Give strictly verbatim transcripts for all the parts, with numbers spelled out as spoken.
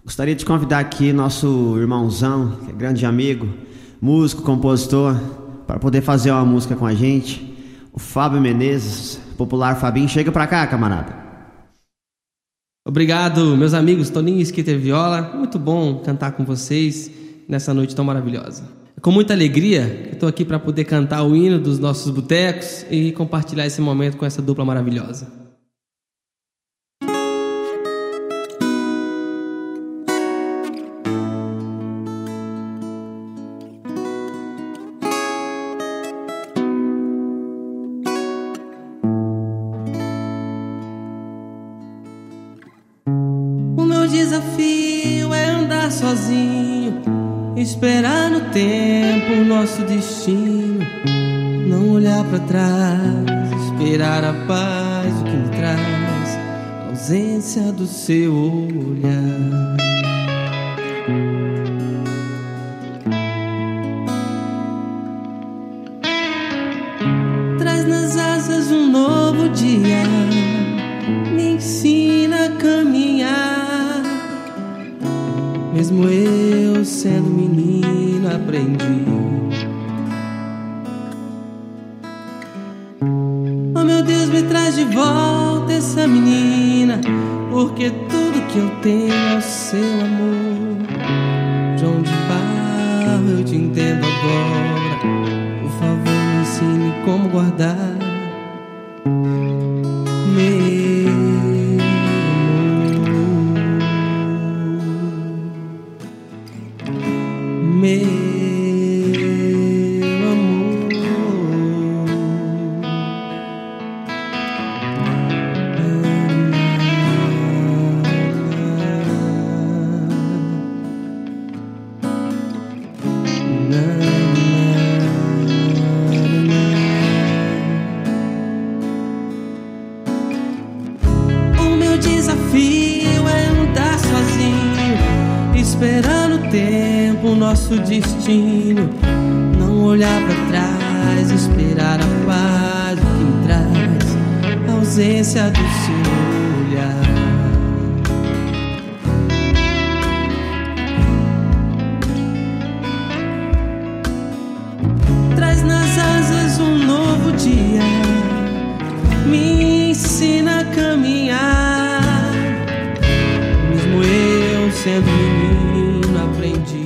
Gostaria de convidar aqui nosso irmãozão, que é grande amigo, músico, compositor, para poder fazer uma música com a gente, o Fábio Menezes, popular Fabinho. Chega pra cá, camarada. Obrigado, meus amigos Toninho e Skitter Viola. Muito bom cantar com vocês nessa noite tão maravilhosa. É com muita alegria que eu estou aqui para poder cantar o hino dos nossos botecos e compartilhar esse momento com essa dupla maravilhosa. O meu desafio é andar sozinho, esperar no tempo o nosso destino, não olhar pra trás, esperar a paz, o que me traz a ausência do seu olhar. Traz nas asas um novo dia, me ensina a caminhar. Mesmo eu sendo menino aprendi. Oh meu Deus, me traz de volta essa menina, porque tudo que eu tenho é o seu amor. João de Barro, eu te entendo agora. Por favor, me ensine como guardar meu Meu amor, o meu desafio é andar sozinho, esperando o tempo, o nosso destino, não olhar pra trás, esperar a paz, o que me traz a ausência do seu olhar. Traz nas asas um novo dia, me ensina a caminhar. Mesmo eu sendo menino aprendi.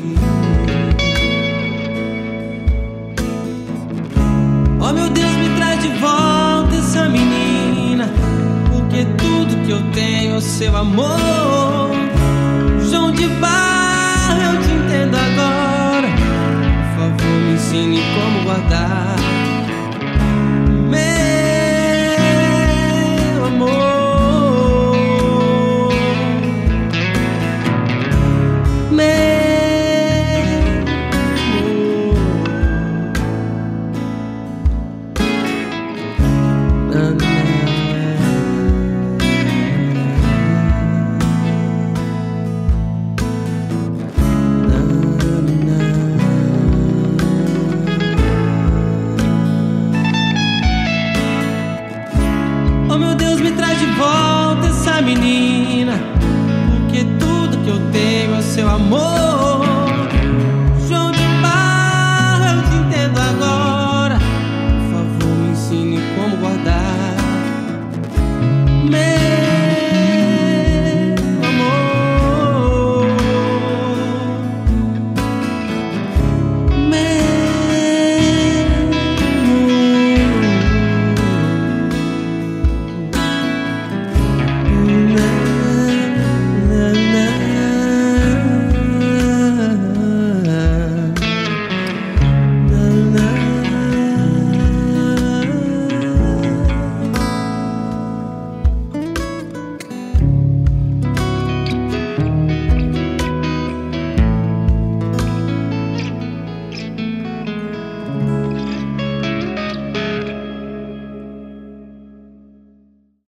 Oh meu Deus, me traz de volta essa menina, porque tudo que eu tenho é o seu amor. João de Barro, eu te entendo agora. Por favor, me ensine como guardar meu amor. Oh meu Deus, me traz de volta essa menina, porque tudo que eu tenho é o seu amor.